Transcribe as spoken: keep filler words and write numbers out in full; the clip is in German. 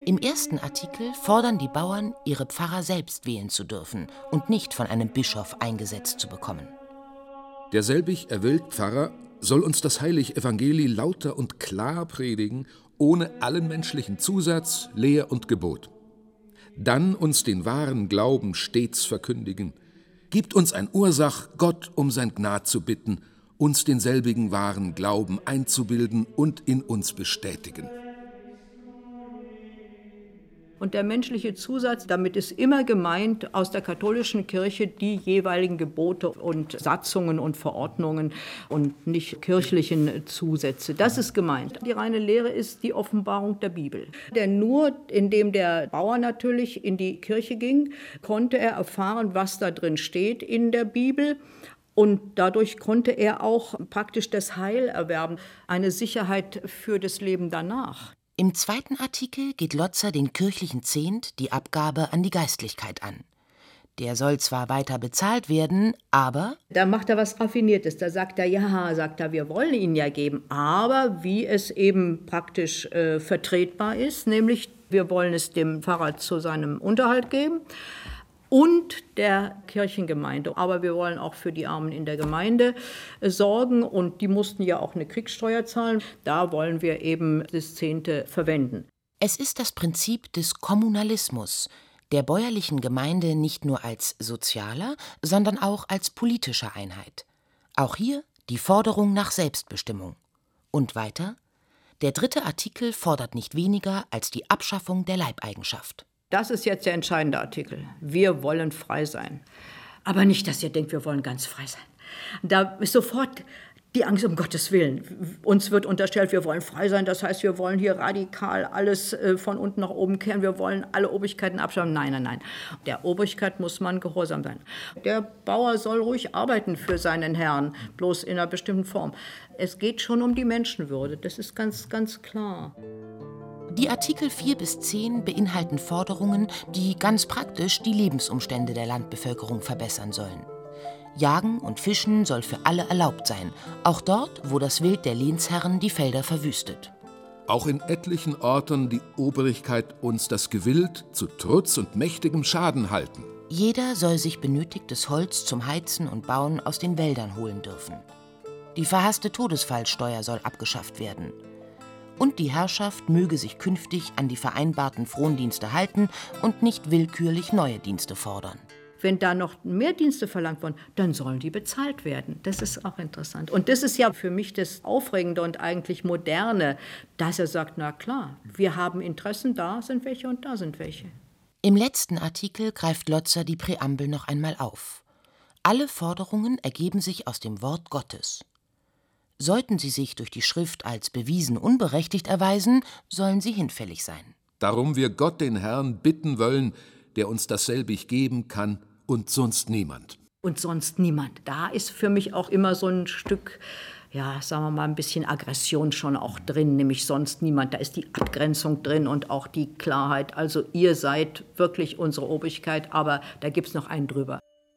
Im ersten Artikel fordern die Bauern, ihre Pfarrer selbst wählen zu dürfen und nicht von einem Bischof eingesetzt zu bekommen. Der selbig erwählt Pfarrer soll uns das heilige Evangeli lauter und klar predigen, ohne allen menschlichen Zusatz, Lehr und Gebot. Dann uns den wahren Glauben stets verkündigen, gibt uns ein Ursach, Gott um sein Gnad zu bitten, uns denselbigen wahren Glauben einzubilden und in uns bestätigen. Und der menschliche Zusatz, damit ist immer gemeint aus der katholischen Kirche die jeweiligen Gebote und Satzungen und Verordnungen und nicht kirchlichen Zusätze. Das ist gemeint. Die reine Lehre ist die Offenbarung der Bibel. Denn nur indem der Bauer natürlich in die Kirche ging, konnte er erfahren, was da drin steht in der Bibel. Und dadurch konnte er auch praktisch das Heil erwerben, eine Sicherheit für das Leben danach. Im zweiten Artikel geht Lotzer den kirchlichen Zehnt, die Abgabe an die Geistlichkeit, an. Der soll zwar weiter bezahlt werden, aber... Da macht er was Raffiniertes. Da sagt er, ja, sagt er, wir wollen ihn ja geben, aber wie es eben praktisch äh, vertretbar ist, nämlich wir wollen es dem Pfarrer zu seinem Unterhalt geben und der Kirchengemeinde. Aber wir wollen auch für die Armen in der Gemeinde sorgen und die mussten ja auch eine Kriegssteuer zahlen. Da wollen wir eben das Zehnte verwenden. Es ist das Prinzip des Kommunalismus, der bäuerlichen Gemeinde nicht nur als sozialer, sondern auch als politischer Einheit. Auch hier die Forderung nach Selbstbestimmung. Und weiter, der dritte Artikel fordert nicht weniger als die Abschaffung der Leibeigenschaft. Das ist jetzt der entscheidende Artikel. Wir wollen frei sein. Aber nicht, dass ihr denkt, wir wollen ganz frei sein. Da ist sofort die Angst, um Gottes Willen. Uns wird unterstellt, wir wollen frei sein. Das heißt, wir wollen hier radikal alles von unten nach oben kehren. Wir wollen alle Obrigkeiten abschaffen. Nein, nein, nein. Der Obrigkeit muss man gehorsam sein. Der Bauer soll ruhig arbeiten für seinen Herrn, bloß in einer bestimmten Form. Es geht schon um die Menschenwürde. Das ist ganz, ganz klar. Die Artikel vier bis zehn beinhalten Forderungen, die ganz praktisch die Lebensumstände der Landbevölkerung verbessern sollen. Jagen und Fischen soll für alle erlaubt sein, auch dort, wo das Wild der Lehnsherren die Felder verwüstet. Auch in etlichen Orten die Obrigkeit uns das Gewild zu Trutz und mächtigem Schaden halten. Jeder soll sich benötigtes Holz zum Heizen und Bauen aus den Wäldern holen dürfen. Die verhasste Todesfallsteuer soll abgeschafft werden. Und die Herrschaft möge sich künftig an die vereinbarten Frondienste halten und nicht willkürlich neue Dienste fordern. Wenn da noch mehr Dienste verlangt werden, dann sollen die bezahlt werden. Das ist auch interessant. Und das ist ja für mich das Aufregende und eigentlich Moderne, dass er sagt, na klar, wir haben Interessen, da sind welche und da sind welche. Im letzten Artikel greift Lotzer die Präambel noch einmal auf. Alle Forderungen ergeben sich aus dem Wort Gottes. Sollten sie sich durch die Schrift als bewiesen unberechtigt erweisen, sollen sie hinfällig sein. Darum wir Gott den Herrn bitten wollen, der uns dasselbig geben kann und sonst niemand. Und sonst niemand. Da ist für mich auch immer so ein Stück, ja, sagen wir mal, ein bisschen Aggression schon auch drin, nämlich sonst niemand. Da ist die Abgrenzung drin und auch die Klarheit. Also ihr seid wirklich unsere Obrigkeit, aber da gibt's noch einen drüber.